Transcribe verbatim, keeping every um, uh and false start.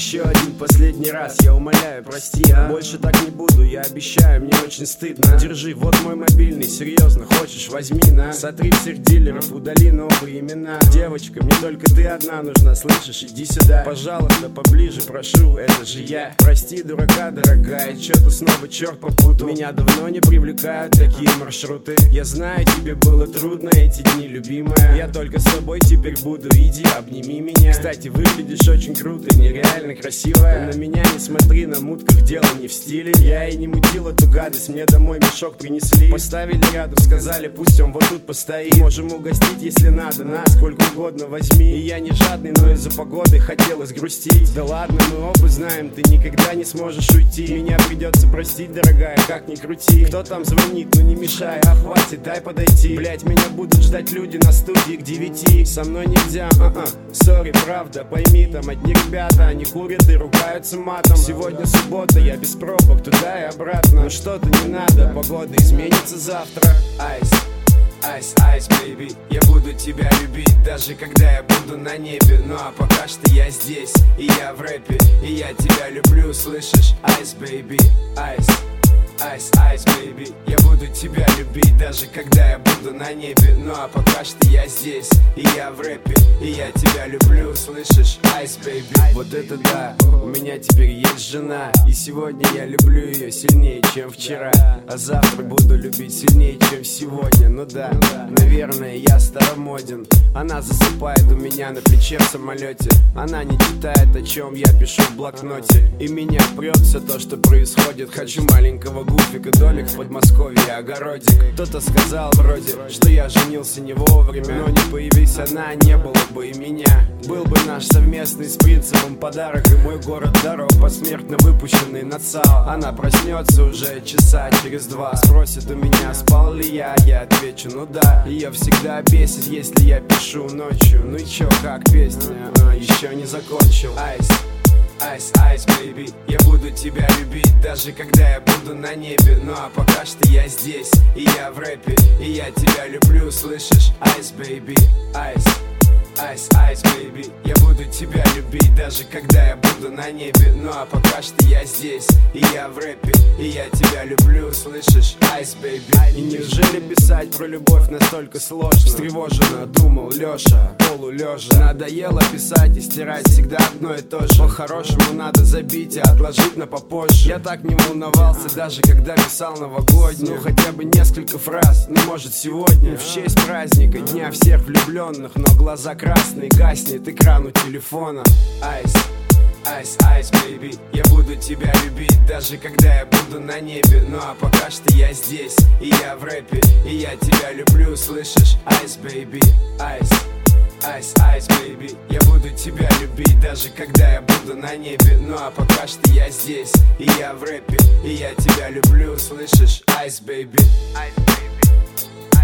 еще один последний раз, я умоляю, прости, а? Больше так не буду, я обещаю, мне очень стыдно. Держи, вот мой мобильный, серьезно, хочешь, возьми, на. Сотри всех дилеров, удали новые имена. Девочка, мне только ты одна нужна, слышишь, иди сюда. Пожалуйста, поближе, прошу, это же я. Прости, дурака, дорогая, что-то снова черт попутал. Меня давно не привлекают такие маршруты. Я знаю, тебе было трудно эти дни, любимая. Я только с тобой теперь буду, иди, обними меня. Кстати, выглядишь очень круто, нереально красивая. На меня не смотри, на мутках дело не в стиле. Я и не мутил эту гадость, мне домой мешок принесли. Поставили рядом, сказали, пусть он вот тут постоит. Можем угостить, если надо, на сколько угодно возьми. И я не жадный, но из-за погоды хотелось грустить. Да ладно, мы оба знаем, ты никогда не сможешь уйти. Меня придется простить, дорогая, как ни крути. Кто там звонит, ну не мешай, а хватит, дай подойти. Блять, меня будут ждать люди на студии к девяти. Со мной нельзя, а-а, сори, правда, пойми, там одни ребята, они курят и ругаются матом. Сегодня суббота, я без пробок туда и обратно. Но что-то не надо, погода изменится завтра. Айс, айс, айс, бэйби, я буду тебя любить, даже когда я буду на небе. Ну а пока что я здесь, и я в рэпе, и я тебя люблю, слышишь? Айс, бэйби, айс. Айс, айс, бэйби, я буду тебя любить, даже когда я буду на небе. Ну а пока что я здесь, и я в рэпе, и я тебя люблю, слышишь? Айс, бэйби. Вот это да, у меня теперь есть жена, и сегодня я люблю ее сильнее, чем вчера. А завтра буду любить сильнее, чем сегодня. Ну да, наверное, я старомоден. Она засыпает у меня на плече в самолете. Она не читает, о чем я пишу в блокноте. И меня прет все то, что происходит. Хочу маленького гуфика, домик в Подмосковье, огородик. Кто-то сказал вроде, что я женился не вовремя. Но не появись она, не было бы и меня. Был бы наш совместный с принципом подарок. И мой город дорог, посмертно выпущенный на ЦАО. Она проснется уже часа через два. Спросит у меня, спал ли я, я отвечу, ну да. Ее всегда бесит, если я пишу ночью. Ну и чё, как песня, а, еще не закончил. Айс, айс, айс, бэйби, я буду тебя любить, даже когда я буду на небе. Ну а пока что я здесь, и я в рэпе, и я тебя люблю, слышишь? Айс, бэйби, айс. Айс, айс, бэйби, я буду тебя любить, даже когда я буду на небе. Ну а пока что я здесь, и я в рэпе, и я тебя люблю, слышишь? Айс, бэйби. И неужели писать про любовь настолько сложно? Встревоженно думал Леша, полулежа. Надоело писать и стирать всегда одно и то же. По-хорошему надо забить и отложить на попозже. Я так не волновался, даже когда писал новогоднюю. Ну хотя бы несколько фраз, ну может сегодня в честь праздника, дня всех влюбленных. Но глаза красный, гаснет экран у телефона. Айс, айс, айс, бэйби, я буду тебя любить, даже когда я буду на небе. Ну а пока что я здесь, и я в рэпе, и я тебя люблю, слышишь? Айс, бэйби, айс. Айс, айс, бэйби, я буду тебя любить, даже когда я буду на небе. Ну а пока что я здесь, и я в рэпе, и я тебя люблю, слышишь? Айс, бэйби. Айс, бэйби.